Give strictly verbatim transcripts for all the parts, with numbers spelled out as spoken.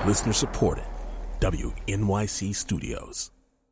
Listener supported. W N Y C Studios.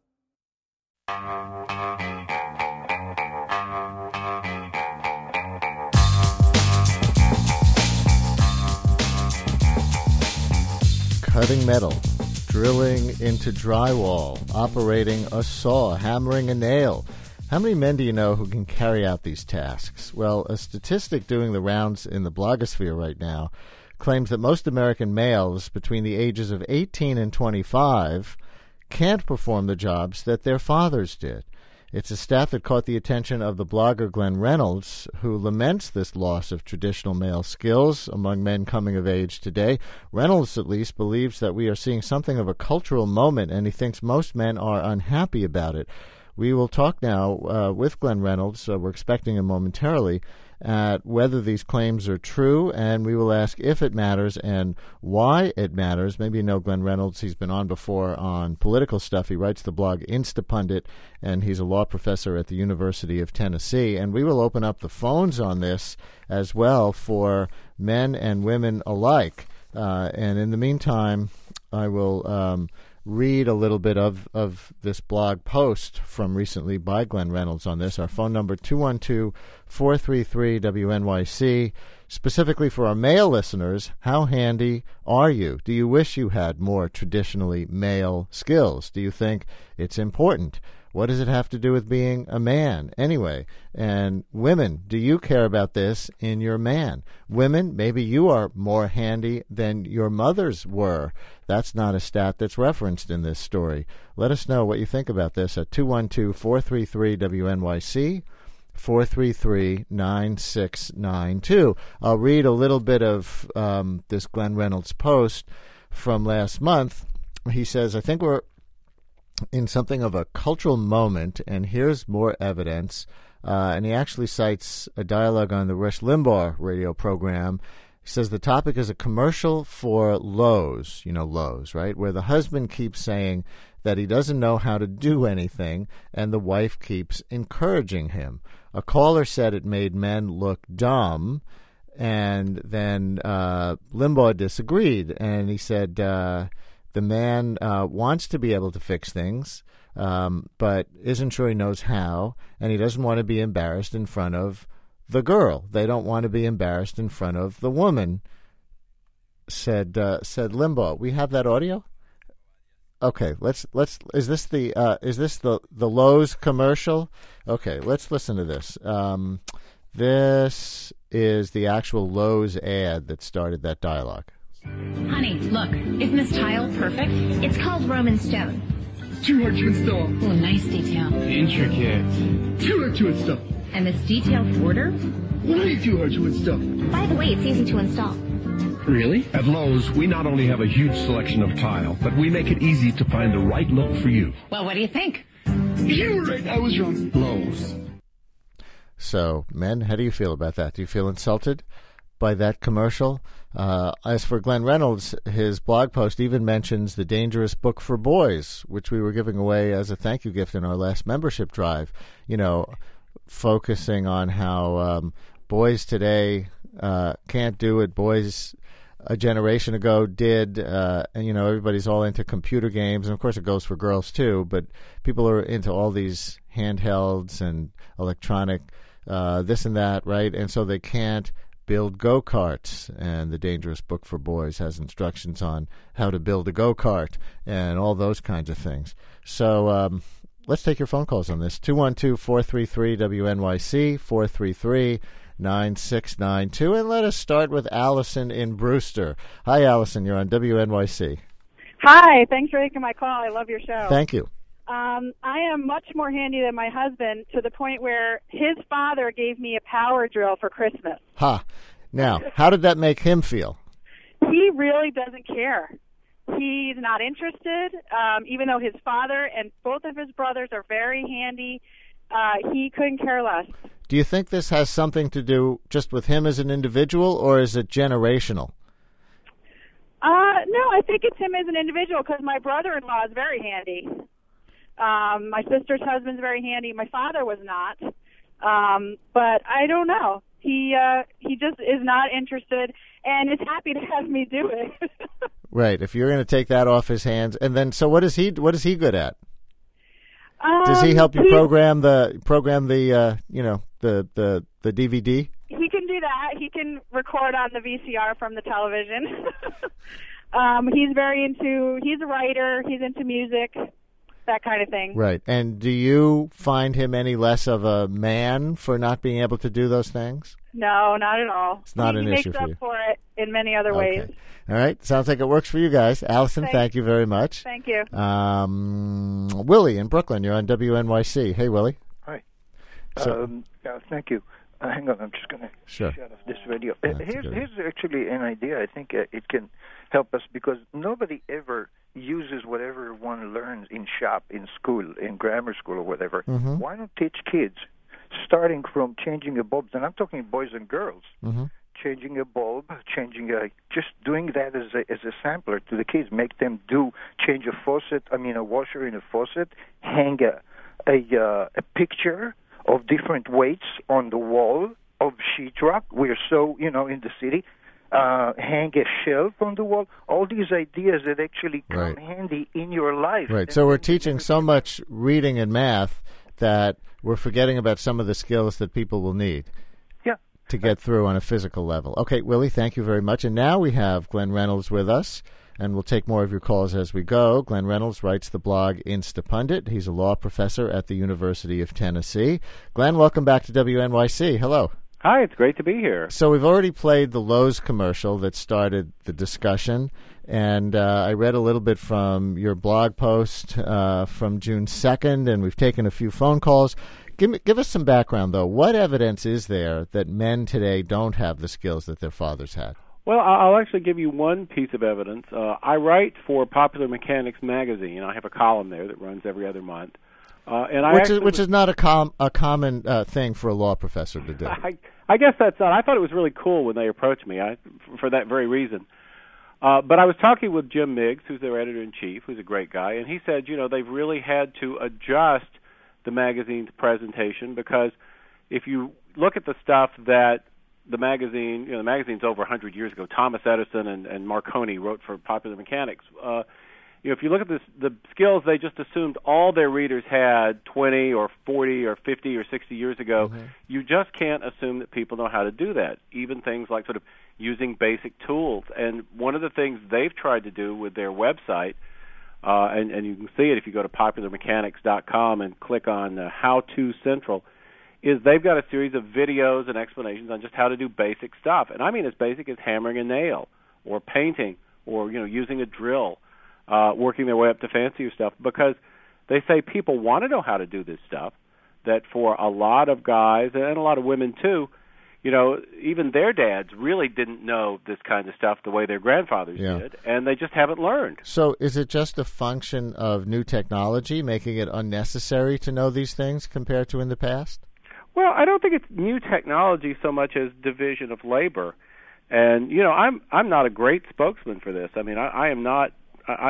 Cutting metal, drilling into drywall, operating a saw, hammering a nail. How many men do you know who can carry out these tasks? Well, a statistic doing the rounds in the blogosphere right now claims that most American males between the ages of eighteen and twenty-five can't perform the jobs that their fathers did. It's a stat that caught the attention of the blogger Glenn Reynolds, who laments this loss of traditional male skills among men coming of age today. Reynolds, at least, believes that we are seeing something of a cultural moment, and he thinks most men are unhappy about it. We will talk now uh, with Glenn Reynolds, uh, we're expecting him momentarily, at whether these claims are true, and we will ask if it matters and why it matters. Maybe you know Glenn Reynolds. He's been on before on political stuff. He writes the blog Instapundit, and he's a law professor at the University of Tennessee. And we will open up the phones on this as well for men and women alike. Uh, and in the meantime, I will um, read a little bit of, of this blog post from recently by Glenn Reynolds on this. Our phone number, two one two, four three three, W N Y C. Specifically for our male listeners, how handy are you? Do you wish you had more traditionally male skills? Do you think it's important? What does it have to do with being a man anyway? And women, do you care about this in your man? Women, maybe you are more handy than your mothers were. That's not a stat that's referenced in this story. Let us know what you think about this at two one two, four three three, W N Y C, four three three, nine six nine two. I'll read a little bit of um, this Glenn Reynolds post from last month. He says, I think we're in something of a cultural moment, and here's more evidence. Uh, and he actually cites a dialogue on the Rush Limbaugh radio program. He says the topic is a commercial for Lowe's, you know, Lowe's, right, where the husband keeps saying that he doesn't know how to do anything, and the wife keeps encouraging him. A caller said it made men look dumb, and then uh, Limbaugh disagreed, and he said uh, the man uh, wants to be able to fix things, um, but isn't sure he knows how, and he doesn't want to be embarrassed in front of the girl. They don't want to be embarrassed in front of the woman, said uh, said Limbaugh. We have that audio? Okay, let's let's. Is this the uh, is this the the Lowe's commercial? Okay, let's listen to this. Um, this is the actual Lowe's ad that started that dialogue. Honey, look, isn't this tile perfect? It's called Roman stone. Too hard to install. Oh, nice detail. Intricate. Too hard to install. And this detailed border? Way too hard to install. By the way, it's easy to install. Really? At Lowe's, we not only have a huge selection of tile, but we make it easy to find the right look for you. Well, what do you think? You were right. I was wrong. Lowe's. So, men, how do you feel about that? Do you feel insulted by that commercial? Uh, as for Glenn Reynolds, his blog post even mentions the Dangerous Book for Boys, which we were giving away as a thank you gift in our last membership drive. You know, focusing on how um, boys today uh, can't do it. Boys a generation ago did, uh, and, you know, everybody's all into computer games. And, of course, it goes for girls, too. But people are into all these handhelds and electronic uh, this and that, right? And so they can't build go-karts, and the Dangerous Book for Boys has instructions on how to build a go-kart and all those kinds of things. So um, let's take your phone calls on this. two one two, four three three, W N Y C, four three three, nine six nine two. And let us start with Allison in Brewster. Hi, Allison. You're on W N Y C. Hi. Thanks for taking my call. I love your show. Thank you. Um, I am much more handy than my husband, to the point where his father gave me a power drill for Christmas. Ha. Huh. Now, how did that make him feel? He really doesn't care. He's not interested, um, even though his father and both of his brothers are very handy. Uh, he couldn't care less. Do you think this has something to do just with him as an individual, or is it generational? Uh, no, I think it's him as an individual, because my brother-in-law is very handy. Um, my sister's husband's very handy. My father was not. Um, but I don't know. He uh, he just is not interested and is happy to have me do it. Right. If you're going to take that off his hands, and then so what is he? What is he good at? Um, Does he help you he, program the program the uh, you know the, the the D V D? He can do that. He can record on the V C R from the television. um, he's very into. He's a writer. He's into music, that kind of thing. Right. And do you find him any less of a man for not being able to do those things? No, not at all. It's not he an makes issue for up you. for it in many other Okay. ways. All right. Sounds like it works for you guys. Allison, Thank- thank you very much. Thank you. Um, Willie in Brooklyn, you're on W N Y C. Hey, Willie. Hi. So- um, yeah, thank you. Uh, hang on, I'm just going to Sure. shut off this radio. Yeah, Uh, that's a here's, good here's actually an idea. I think uh, it can help us because nobody ever uses whatever one learns in shop, in school, in grammar school or whatever. Mhm. Why not teach kids, starting from changing a bulb, and I'm talking boys and girls, Mhm. changing a bulb, changing a, just doing that as a, as a sampler to the kids, make them do, change a faucet, I mean a washer in a faucet, hang a, a, uh, a picture of different weights on the wall of sheetrock. We're so, you know, in the city, uh, hang a shelf on the wall, all these ideas that actually come Right. handy in your life. Right. And So we're then- teaching so much reading and math that we're forgetting about some of the skills that people will need Yeah. to get through on a physical level. Okay, Willie, thank you very much. And now we have Glenn Reynolds with us, and we'll take more of your calls as we go. Glenn Reynolds writes the blog Instapundit. He's a law professor at the University of Tennessee. Glenn, welcome back to W N Y C. Hello. Hi, it's great to be here. So we've already played the Lowe's commercial that started the discussion, and uh, I read a little bit from your blog post uh, from June second, and we've taken a few phone calls. Give me, give us some background, though. What evidence is there that men today don't have the skills that their fathers had? Well, I- I'll actually give you one piece of evidence. Uh, I write for Popular Mechanics magazine. I have a column there that runs every other month. Uh, and I Which actually is which was- is not a com a common uh, thing for a law professor to do. I, I guess that's not. I thought it was really cool when they approached me. I, for that very reason. Uh, but I was talking with Jim Miggs, who's their editor in chief, who's a great guy, and he said, you know, they've really had to adjust the magazine's presentation because if you look at the stuff that the magazine, you know, the magazine's over one hundred years ago. Thomas Edison and, and Marconi wrote for Popular Mechanics. Uh, you know, if you look at this, the skills they just assumed all their readers had twenty or forty or fifty or sixty years ago, Mm-hmm. you just can't assume that people know how to do that. Even things like sort of using basic tools. And one of the things they've tried to do with their website, uh, and, and you can see it if you go to popular mechanics dot com and click on uh, How To Central, is they've got a series of videos and explanations on just how to do basic stuff. And I mean as basic as hammering a nail or painting or, you know, using a drill, uh, working their way up to fancier stuff, because they say people want to know how to do this stuff, that for a lot of guys, and a lot of women too, you know, even their dads really didn't know this kind of stuff the way their grandfathers Yeah. did, and they just haven't learned. So is it just a function of new technology making it unnecessary to know these things compared to in the past? Well, I don't think it's new technology so much as division of labor. And, you know, I'm I'm not a great spokesman for this. I mean, I, I am not, I, I,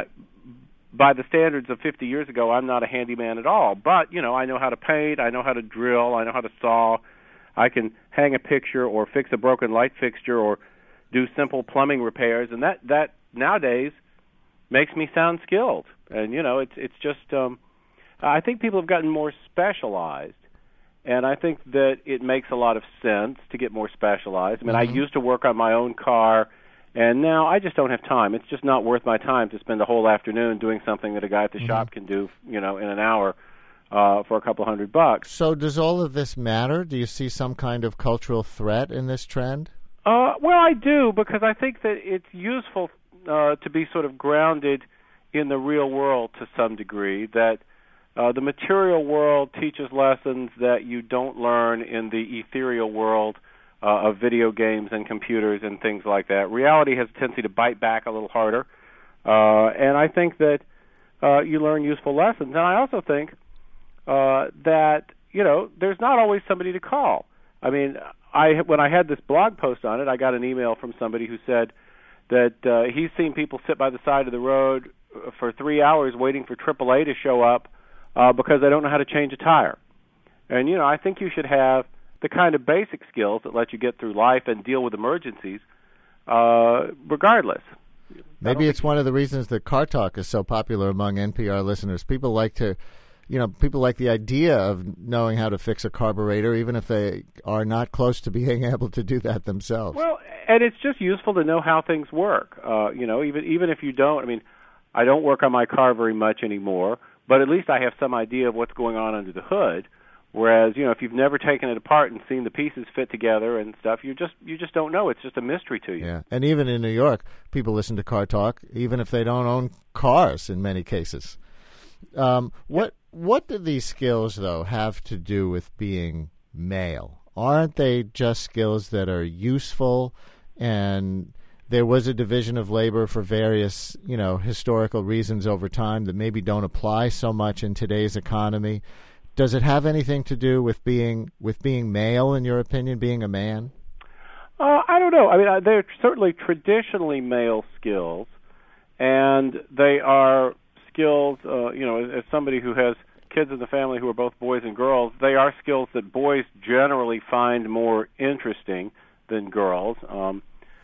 by the standards of fifty years ago, I'm not a handyman at all. But, you know, I know how to paint, I know how to drill, I know how to saw, I can hang a picture or fix a broken light fixture or do simple plumbing repairs. And that, that nowadays makes me sound skilled. And, you know, it's it's just, um, I think people have gotten more specialized. And I think that it makes a lot of sense to get more specialized. I mean, Mm-hmm. I used to work on my own car, and now I just don't have time. It's just not worth my time to spend a whole afternoon doing something that a guy at the Mm-hmm. shop can do, you know, in an hour uh, for a couple hundred bucks. So does all of this matter? Do you see some kind of cultural threat in this trend? Uh, well, I do, because I think that it's useful uh, to be sort of grounded in the real world to some degree, that Uh, the material world teaches lessons that you don't learn in the ethereal world uh, of video games and computers and things like that. Reality has a tendency to bite back a little harder, uh, and I think that uh, you learn useful lessons. And I also think uh, that, you know, there's not always somebody to call. I mean, I when I had this blog post on it, I got an email from somebody who said that uh, he's seen people sit by the side of the road for three hours waiting for triple A to show up Uh, because they don't know how to change a tire. And, you know, I think you should have the kind of basic skills that let you get through life and deal with emergencies uh, regardless. Maybe it's one of the reasons that Car Talk is so popular among N P R listeners. People like to, you know, people like the idea of knowing how to fix a carburetor, even if they are not close to being able to do that themselves. Well, and it's just useful to know how things work. Uh, you know, even even if you don't, I mean, I don't work on my car very much anymore, but at least I have some idea of what's going on under the hood. Whereas, you know, if you've never taken it apart and seen the pieces fit together and stuff, you just you just don't know. It's just a mystery to you. Yeah, and even in New York, people listen to Car Talk, even if they don't own cars in many cases. Um, what what do these skills, though, have to do with being male? Aren't they just skills that are useful? And there was a division of labor for various, you know, historical reasons over time that maybe don't apply so much in today's economy. Does it have anything to do with being with being male, in your opinion, being a man? Uh, I don't know. I mean, they're certainly traditionally male skills, and they are skills, uh, you know, as somebody who has kids in the family who are both boys and girls, they are skills that boys generally find more interesting than girls. Um,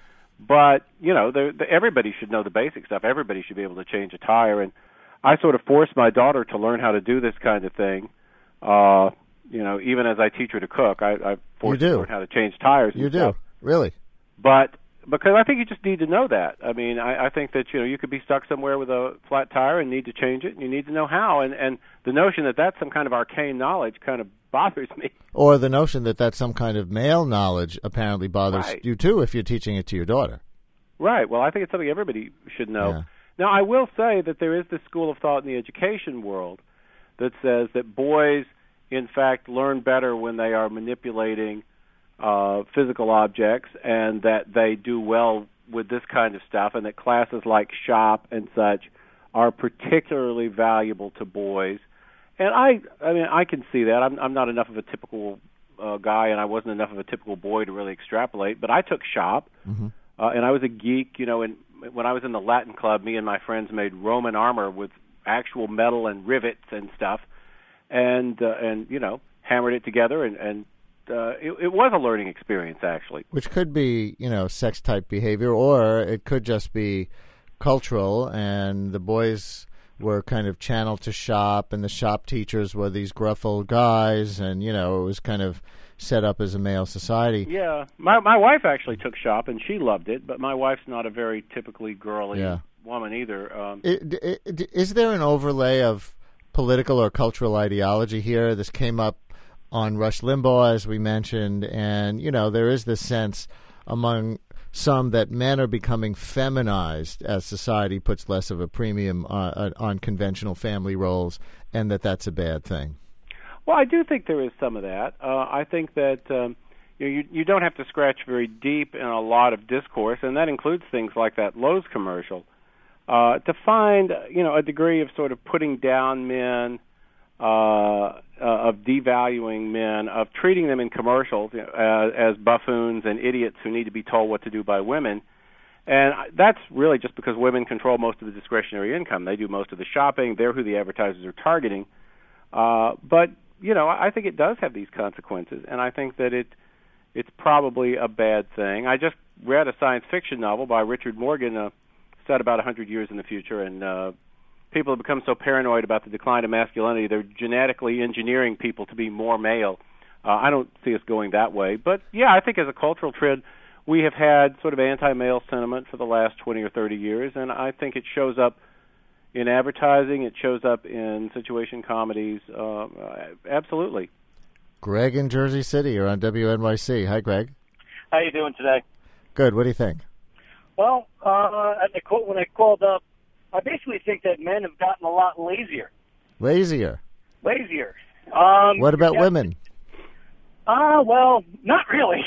but, you know, they're, they're, everybody should know the basic stuff. Everybody should be able to change a tire. And I sort of forced my daughter to learn how to do this kind of thing. Uh, you know, even as I teach her to cook, I, I force her to learn how to change tires. You and do, stuff. Really? But because I think you just need to know that. I mean, I, I think that, you know, you could be stuck somewhere with a flat tire and need to change it, and you need to know how. And, and the notion that that's some kind of arcane knowledge kind of bothers me. Or the notion that that's some kind of male knowledge apparently bothers Right. you, too, if you're teaching it to your daughter. Right. Well, I think it's something everybody should know. Yeah. Now, I will say that there is this school of thought in the education world that says that boys, in fact, learn better when they are manipulating uh, physical objects, and that they do well with this kind of stuff, and that classes like shop and such are particularly valuable to boys. And I, I mean, I can see that. I'm, I'm not enough of a typical uh, guy, and I wasn't enough of a typical boy to really extrapolate. But I took shop, mm-hmm. uh, and I was a geek. You know, and when I was in the Latin Club, me and my friends made Roman armor with actual metal and rivets and stuff, and uh, and you know, hammered it together, and and uh, it, it was a learning experience actually. Which could be, you know, sex type behavior, or it could just be cultural, and the boys were kind of channeled to shop, and the shop teachers were these gruff old guys, and, you know, it was kind of set up as a male society. Yeah, my my wife actually took shop, and she loved it, but my wife's not a very typically girly Yeah. woman either. Um, It, it, is there an overlay of political or cultural ideology here? This came up on Rush Limbaugh, as we mentioned, and, you know, there is this sense among some that men are becoming feminized as society puts less of a premium on, on conventional family roles, and that that's a bad thing. Well, I do think there is some of that. Uh, I think that um, you, know, you you don't have to scratch very deep in a lot of discourse, and that includes things like that Lowe's commercial, uh, to find, you know, a degree of sort of putting down men, uh, uh, of devaluing men, of treating them in commercials, you know, as, as buffoons and idiots who need to be told what to do by women. And that's really just because women control most of the discretionary income. They do most of the shopping. They're who the advertisers are targeting. Uh, but, you know, I think it does have these consequences, and I think that it it's probably a bad thing. I just read a science fiction novel by Richard Morgan, uh, set about one hundred years in the future, and uh, people have become so paranoid about the decline of masculinity, they're genetically engineering people to be more male. Uh, I don't see us going that way. But, yeah, I think as a cultural trend, we have had sort of anti-male sentiment for the last twenty or thirty years, and I think it shows up in advertising, it shows up in situation comedies, uh, absolutely. Greg in Jersey City, you're on W N Y C. Hi, Greg. How you doing today? Good. What do you think? Well, uh, at the call, when I called up, I basically think that men have gotten a lot lazier. Lazier? Lazier. Um, what about yeah. women? Ah, uh, well, not really.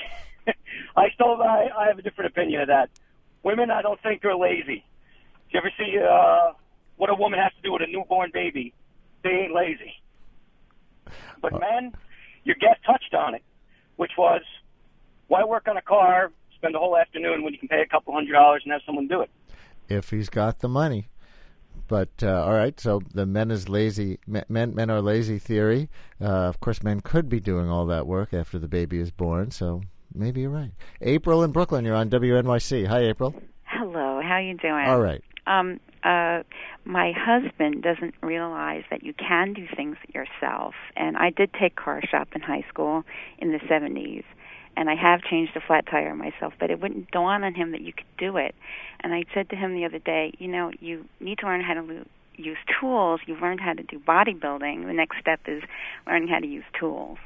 I still, I, I have a different opinion of that. Women, I don't think are lazy. Do you ever see uh, what a woman has to do with a newborn baby? They ain't lazy. But uh, men, your guest touched on it, which was, why work on a car, spend the whole afternoon when you can pay a couple hundred dollars and have someone do it? If he's got the money. But, uh, all right, so the men is lazy, men, men are lazy theory. Uh, of course, men could be doing all that work after the baby is born, so maybe you're right. April in Brooklyn, you're on W N Y C. Hi, April. Hello. How you doing? All right. Um, uh, my husband doesn't realize that you can do things yourself. And I did take car shop in high school in the seventies. And I have changed a flat tire myself, but it wouldn't dawn on him that you could do it. And I said to him the other day, you know, you need to learn how to lo- use tools. You've learned how to do bodybuilding. The next step is learning how to use tools.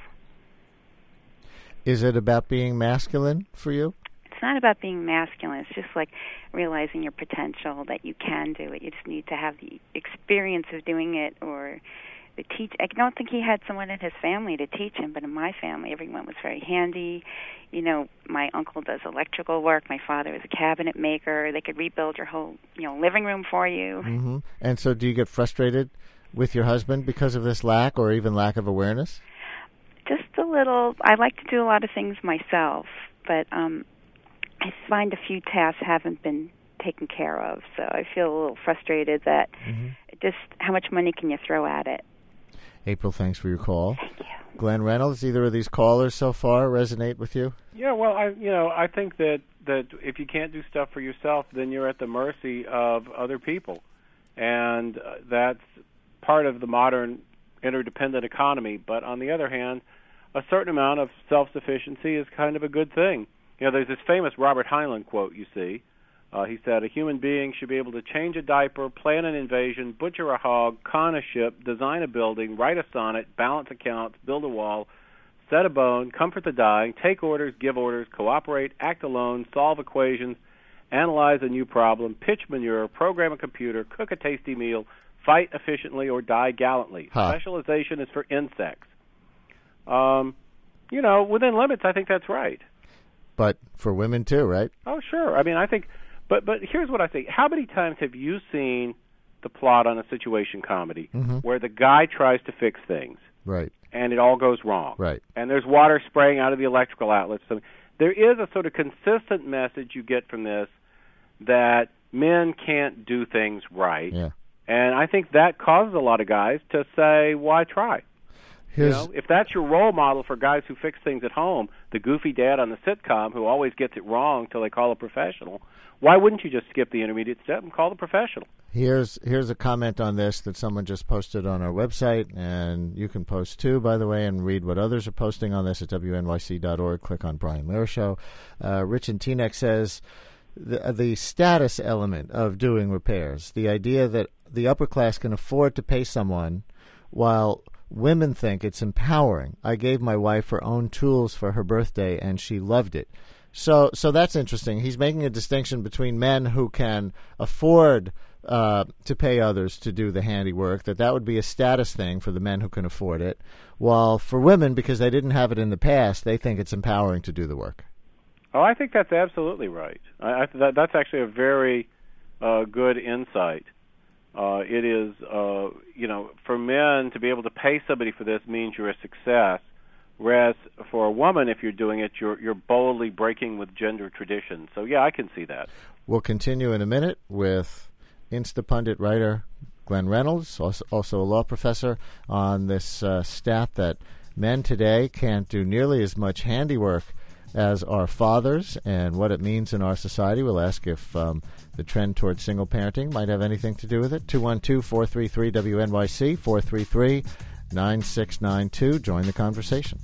Is it about being masculine for you? It's not about being masculine. It's just like realizing your potential, that you can do it. You just need to have the experience of doing it, or the teach. I don't think he had someone in his family to teach him, but in my family, everyone was very handy. You know, my uncle does electrical work. My father is a cabinet maker. They could rebuild your whole, you know, living room for you. Mm-hmm. And so do you get frustrated with your husband because of this lack or even lack of awareness? Just a little. I like to do a lot of things myself, but um, I find a few tasks haven't been taken care of, so I feel a little frustrated that mm-hmm. just how much money can you throw at it? April, thanks for your call. Thank you. Glenn Reynolds, either of these callers so far resonate with you? Yeah, well, I you know, I think that, that if you can't do stuff for yourself, then you're at the mercy of other people. And uh, that's part of the modern interdependent economy. But on the other hand, a certain amount of self-sufficiency is kind of a good thing. You know, there's this famous Robert Heinlein quote, you see. Uh, he said, a human being should be able to change a diaper, plan an invasion, butcher a hog, con a ship, design a building, write a sonnet, balance accounts, build a wall, set a bone, comfort the dying, take orders, give orders, cooperate, act alone, solve equations, analyze a new problem, pitch manure, program a computer, cook a tasty meal, fight efficiently, or die gallantly. Huh. Specialization is for insects. Um, you know, within limits, I think that's right. But for women too, right? Oh, sure. I mean, I think... But but here's what I think. How many times have you seen the plot on a situation comedy mm-hmm. where the guy tries to fix things, right, and it all goes wrong, right, and there's water spraying out of the electrical outlets? So there is a sort of consistent message you get from this that men can't do things right, yeah. and I think that causes a lot of guys to say, "Why try?" Here's, you know, if that's your role model for guys who fix things at home, the goofy dad on the sitcom who always gets it wrong till they call a professional, why wouldn't you just skip the intermediate step and call the professional? Here's here's a comment on this that someone just posted on our website, and you can post too, by the way, and read what others are posting on this at W N Y C dot org. Click on Brian Lehrer Show. Uh, Rich and Teaneck says, the, the status element of doing repairs, the idea that the upper class can afford to pay someone while women think it's empowering. I gave my wife her own tools for her birthday, and she loved it. So so that's interesting. He's making a distinction between men who can afford uh, to pay others to do the handiwork, that that would be a status thing for the men who can afford it, while for women, because they didn't have it in the past, they think it's empowering to do the work. Oh, I think that's absolutely right. I, I, that, that's actually a very uh, good insight. Uh, it is, uh, you know, for men to be able to pay somebody for this means you're a success. Whereas for a woman, if you're doing it, you're you're boldly breaking with gender tradition. So, yeah, I can see that. We'll continue in a minute with Instapundit writer Glenn Reynolds, also, also a law professor, on this uh, stat that men today can't do nearly as much handiwork as our fathers and what it means in our society. We'll ask if um, the trend towards single parenting might have anything to do with it. two one two, four three three, W N Y C, four three three, nine six nine two. Join the conversation.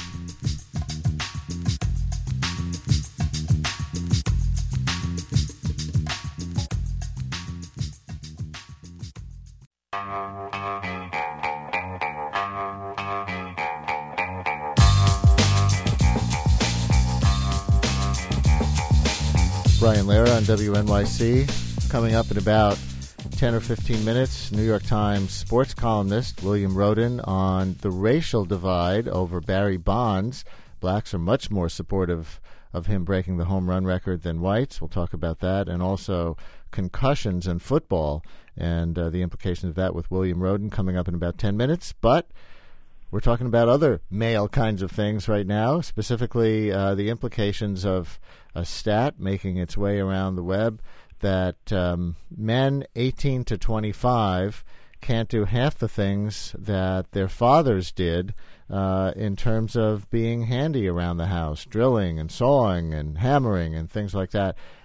Brian Lehrer on W N Y C. Coming up in about ten or fifteen minutes, New York Times sports columnist William Rhoden on the racial divide over Barry Bonds. Blacks are much more supportive of him breaking the home run record than whites. We'll talk about that. And also concussions in football and uh, the implications of that with William Rhoden coming up in about ten minutes. But we're talking about other male kinds of things right now, specifically uh, the implications of a stat making its way around the web that um, men eighteen to twenty-five can't do half the things that their fathers did uh, in terms of being handy around the house, drilling and sawing and hammering and things like that.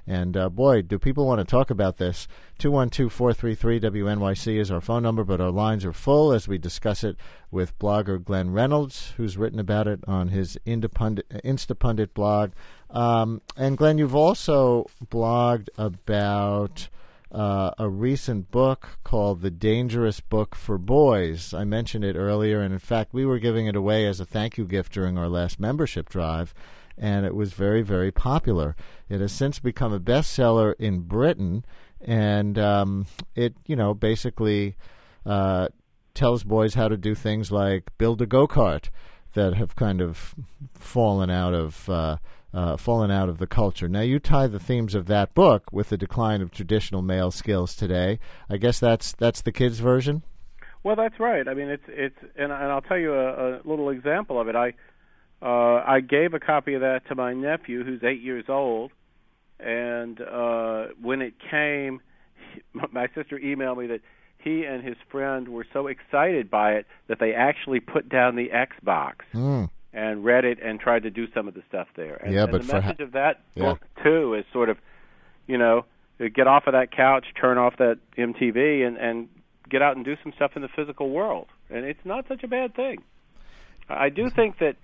And, uh, boy, do people want to talk about this. two one two, four three three, W N Y C is our phone number, but our lines are full as we discuss it with blogger Glenn Reynolds, who's written about it on his Instapundit blog. Um, and, Glenn, you've also blogged about uh, a recent book called The Dangerous Book for Boys. I mentioned it earlier, and, in fact, we were giving it away as a thank you gift during our last membership drive, and it was very, very popular. It has since become a bestseller in Britain, and um, it, you know, basically uh, tells boys how to do things like build a go-kart that have kind of fallen out of uh, uh, fallen out of the culture. Now, you tie the themes of that book with the decline of traditional male skills today. I guess that's that's the kids' version. Well, that's right. I mean, it's it's, and, and I'll tell you a, a little example of it. I uh, I gave a copy of that to my nephew, who's eight years old, and uh, when it came, my sister emailed me that he and his friend were so excited by it that they actually put down the Xbox mm. and read it and tried to do some of the stuff there. And, yeah, and but the for message ha- of that yeah. book, too, is sort of, you know, get off of that couch, turn off that M T V, and, and get out and do some stuff in the physical world. And it's not such a bad thing. I do think that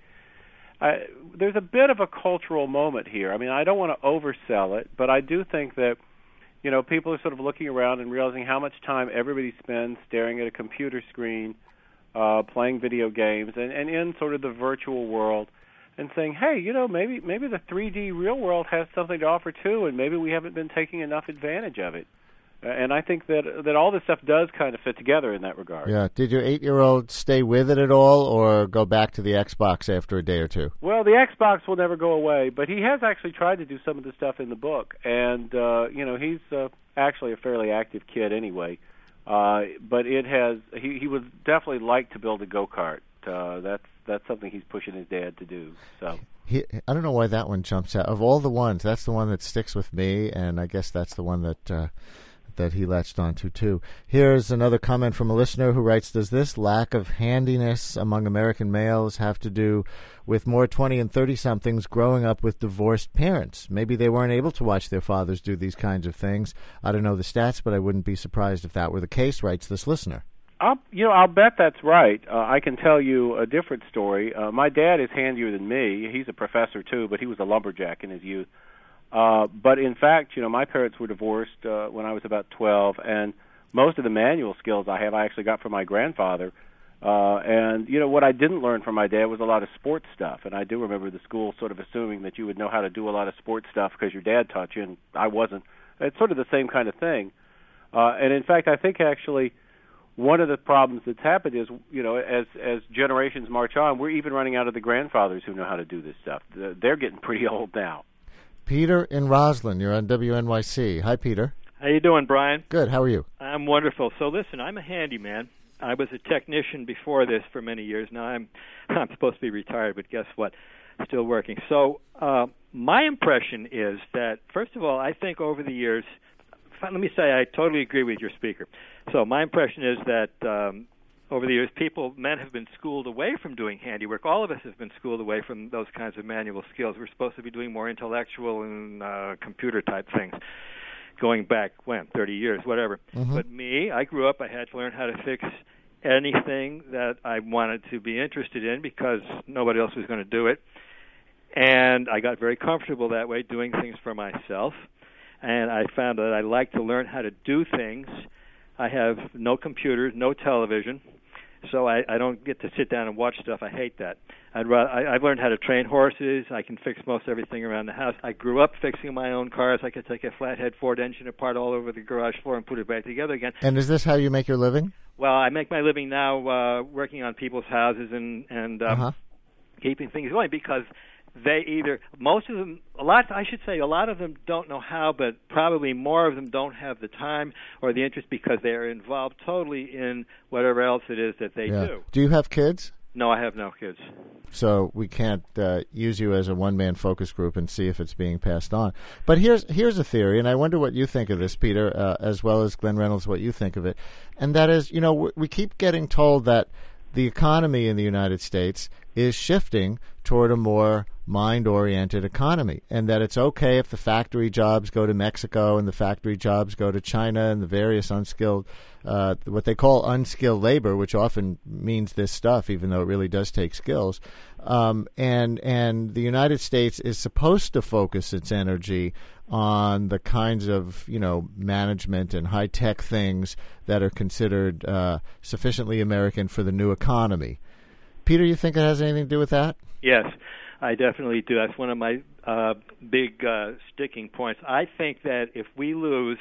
I, there's a bit of a cultural moment here. I mean, I don't want to oversell it, but I do think that, you know, people are sort of looking around and realizing how much time everybody spends staring at a computer screen, uh, playing video games, and, and in sort of the virtual world, and saying, hey, you know, maybe maybe the three D real world has something to offer too, and maybe we haven't been taking enough advantage of it. Uh, and I think that that all this stuff does kind of fit together in that regard. Yeah. Did your eight-year-old stay with it at all, or go back to the Xbox after a day or two? Well, the Xbox will never go away, but he has actually tried to do some of the stuff in the book, and uh, you know, he's uh, actually a fairly active kid anyway. Uh, but it has he, he would definitely like to build a go-kart. Uh, that's that's something he's pushing his dad to do. So he, I don't know why that one jumps out. Of all the ones, that's the one that sticks with me, and I guess that's the one that. Uh, that he latched onto, too. Here's another comment from a listener who writes, does this lack of handiness among American males have to do with more twenty and thirty-somethings growing up with divorced parents? Maybe they weren't able to watch their fathers do these kinds of things. I don't know the stats, but I wouldn't be surprised if that were the case, writes this listener. I'll, you know, I'll bet that's right. Uh, I can tell you a different story. Uh, my dad is handier than me. He's a professor, too, but he was a lumberjack in his youth. Uh, but in fact, you know, my parents were divorced uh, when I was about twelve, and most of the manual skills I have I actually got from my grandfather. Uh, and, you know, what I didn't learn from my dad was a lot of sports stuff. And I do remember the school sort of assuming that you would know how to do a lot of sports stuff because your dad taught you, and I wasn't. It's sort of the same kind of thing. Uh, and, in fact, I think actually one of the problems that's happened is, you know, as as generations march on, we're even running out of the grandfathers who know how to do this stuff. They're getting pretty old now. Peter in Roslyn, you're on W N Y C. Hi, Peter. How you doing, Brian? Good. How are you? I'm wonderful. So listen, I'm a handyman. I was a technician before this for many years. Now I'm I'm supposed to be retired, but guess what? Still working. So uh, my impression is that, first of all, I think over the years, let me say I totally agree with your speaker. So my impression is that um, over the years, people, men have been schooled away from doing handiwork. All of us have been schooled away from those kinds of manual skills. We're supposed to be doing more intellectual and uh, computer-type things, going back, when, thirty years, whatever. Mm-hmm. But me, I grew up, I had to learn how to fix anything that I wanted to be interested in because nobody else was going to do it. And I got very comfortable that way, doing things for myself. And I found that I like to learn how to do things. I have no computers, no television, so I, I don't get to sit down and watch stuff. I hate that. I'd rather, I, I've learned how to train horses. I can fix most everything around the house. I grew up fixing my own cars. I could take a flathead Ford engine apart all over the garage floor and put it back together again. And is this how you make your living? Well, I make my living now uh, working on people's houses and, and um, uh-huh. keeping things going because they either, most of them, a lot, I should say, a lot of them don't know how, but probably more of them don't have the time or the interest because they are involved totally in whatever else it is that they yeah. do. Do you have kids? No, I have no kids. So we can't uh, use you as a one-man focus group and see if it's being passed on. But here's here's a theory, and I wonder what you think of this, Peter, uh, as well as Glenn Reynolds, what you think of it. And that is, you know, we keep getting told that the economy in the United States is shifting toward a more mind-oriented economy, and that it's okay if the factory jobs go to Mexico and the factory jobs go to China and the various unskilled, uh, what they call unskilled labor, which often means this stuff, even though it really does take skills. Um, and and the United States is supposed to focus its energy on the kinds of, you know, management and high-tech things that are considered uh, sufficiently American for the new economy. Peter, you think it has anything to do with that? Yes, I definitely do. That's one of my uh, big uh, sticking points. I think that if we lose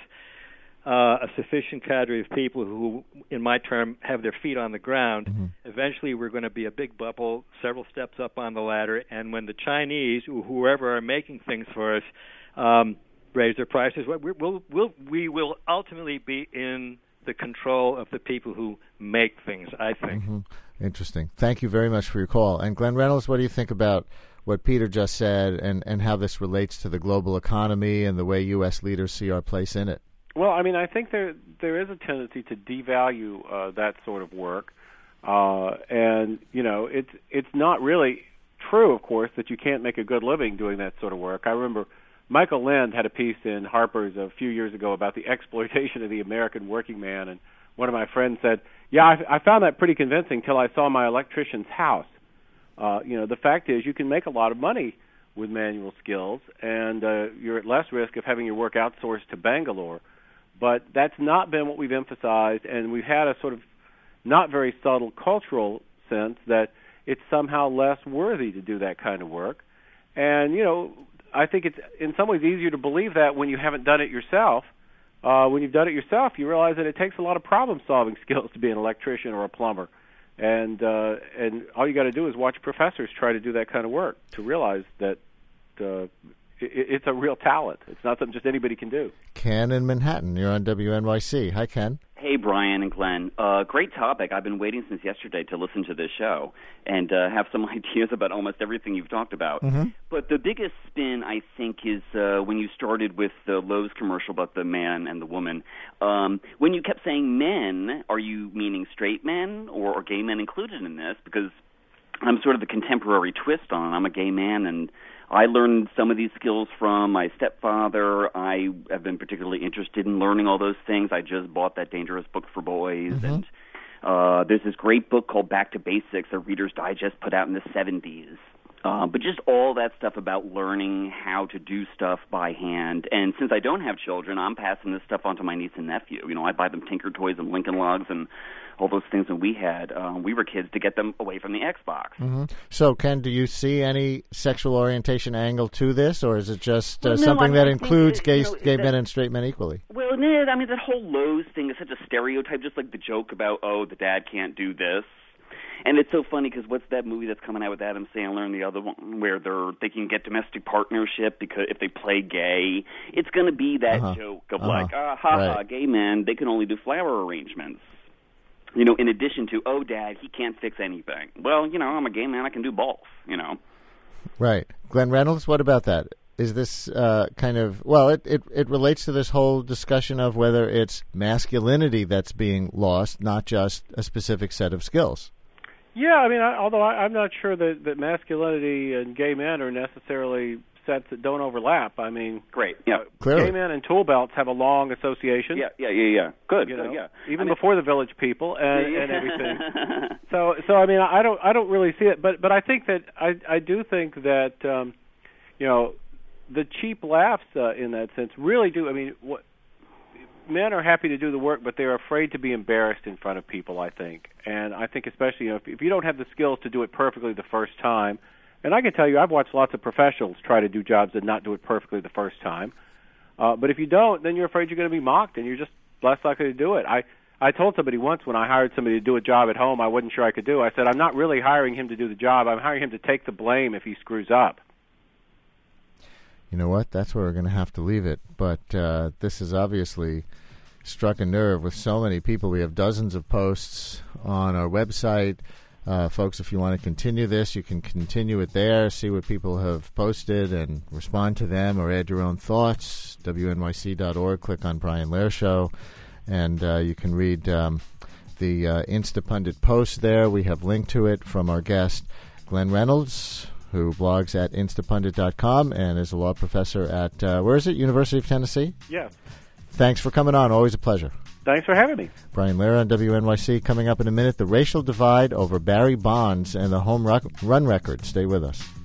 uh, a sufficient cadre of people who, in my term, have their feet on the ground, mm-hmm. eventually we're going to be a big bubble, several steps up on the ladder, and when the Chinese, or whoever are making things for us, um, raise their prices, we will we'll, we will ultimately be in the control of the people who make things, I think. Mm-hmm. Interesting. Thank you very much for your call. And Glenn Reynolds, what do you think about what Peter just said and, and how this relates to the global economy and the way U S leaders see our place in it? Well, I mean, I think there there is a tendency to devalue uh, that sort of work. Uh, and, you know, it's it's not really true, of course, that you can't make a good living doing that sort of work. I remember Michael Lind had a piece in Harper's a few years ago about the exploitation of the American working man, and one of my friends said, yeah, I, I found that pretty convincing till I saw my electrician's house. Uh, you know, the fact is you can make a lot of money with manual skills, and uh, you're at less risk of having your work outsourced to Bangalore. But that's not been what we've emphasized, and we've had a sort of not very subtle cultural sense that it's somehow less worthy to do that kind of work. And, you know, I think it's in some ways easier to believe that when you haven't done it yourself. Uh, when you've done it yourself, you realize that it takes a lot of problem-solving skills to be an electrician or a plumber. And uh, and all you got to do is watch professors try to do that kind of work to realize that uh, it, it's a real talent. It's not something just anybody can do. Ken in Manhattan, you're on W N Y C. Hi, Ken. Hey, Brian and Glenn. Uh, great topic. I've been waiting since yesterday to listen to this show and uh, have some ideas about almost everything you've talked about. Mm-hmm. But the biggest spin, I think, is uh, when you started with the Lowe's commercial about the man and the woman. Um, when you kept saying men, are you meaning straight men or are gay men included in this? Because I'm sort of the contemporary twist on it. I'm a gay man, and I learned some of these skills from my stepfather. I have been particularly interested in learning all those things. I just bought that Dangerous Book for Boys, mm-hmm. and uh, there's this great book called Back to Basics that Reader's Digest put out in the seventies. Uh, but just all that stuff about learning how to do stuff by hand. And since I don't have children, I'm passing this stuff on to my niece and nephew. You know, I buy them Tinker Toys and Lincoln Logs and all those things that we had. Uh, we were kids to get them away from the Xbox. Mm-hmm. So, Ken, do you see any sexual orientation angle to this, or is it just uh, well, no, something I mean, that I includes that, gay, you know, gay that, men and straight men equally? Well, no, I mean, that whole Lowe's thing is such a stereotype, just like the joke about, oh, the dad can't do this. And it's so funny because what's that movie that's coming out with Adam Sandler and the other one where they're they can get domestic partnership because if they play gay, it's going to be that uh-huh. joke of uh-huh. like, ah, ha, right. ha, gay men, they can only do flower arrangements. You know, in addition to, oh, Dad, he can't fix anything. Well, you know, I'm a gay man, I can do both, you know. Right. Glenn Reynolds, what about that? Is this uh, kind of, well, it, it, it relates to this whole discussion of whether it's masculinity that's being lost, not just a specific set of skills. Yeah, I mean, I, although I, I'm not sure that, that masculinity and gay men are necessarily sets that don't overlap. I mean, great, yeah, uh, clearly. Gay men and tool belts have a long association. Yeah, yeah, yeah, yeah. Good, you good, know, yeah. Even I mean, before the Village People and, yeah. and everything. so, so I mean, I don't, I don't really see it, but, but I think that I, I do think that, um, you know, the cheap laughs uh, in that sense really do. I mean, what. Men are happy to do the work, but they're afraid to be embarrassed in front of people, I think. And I think especially, you know, if, if you don't have the skills to do it perfectly the first time, and I can tell you I've watched lots of professionals try to do jobs and not do it perfectly the first time. Uh, but if you don't, then you're afraid you're going to be mocked, and you're just less likely to do it. I, I told somebody once when I hired somebody to do a job at home I wasn't sure I could do, I said, I'm not really hiring him to do the job. I'm hiring him to take the blame if he screws up. You know what? That's where we're going to have to leave it. But uh, this has obviously struck a nerve with so many people. We have dozens of posts on our website. Uh, folks, if you want to continue this, you can continue it there, see what people have posted and respond to them or add your own thoughts. W N Y C dot org, click on Brian Lehrer Show, and uh, you can read um, the uh, Instapundit post there. We have linked to it from our guest, Glenn Reynolds, who blogs at instapundit dot com and is a law professor at, uh, where is it, University of Tennessee? Yeah. Thanks for coming on. Always a pleasure. Thanks for having me. Brian Lehrer on W N Y C. Coming up in a minute, the racial divide over Barry Bonds and the home run record. Stay with us.